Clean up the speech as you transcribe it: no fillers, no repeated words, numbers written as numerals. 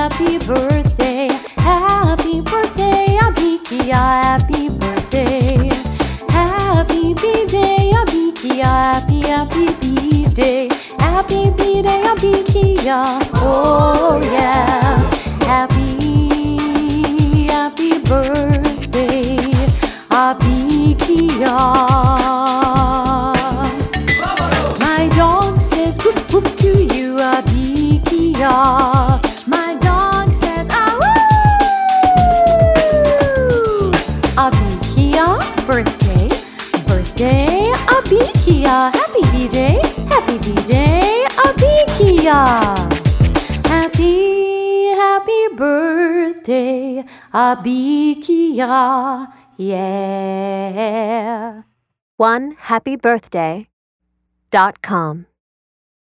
happy birthday. Happy birthday, Abikia, happy birthday. Happy B-Day, Abikia, happy B-Day. Happy B-Day, Abikia, oh yeah. Happy birthday, Abikia. My dog says whoop whoop to you, Abikia. My dog says awoo. Abikia, birthday, birthday, Abikia. Happy B-Day, Abikia. Happy birthday, Abikia. Yeah. OneHappyBirthday.com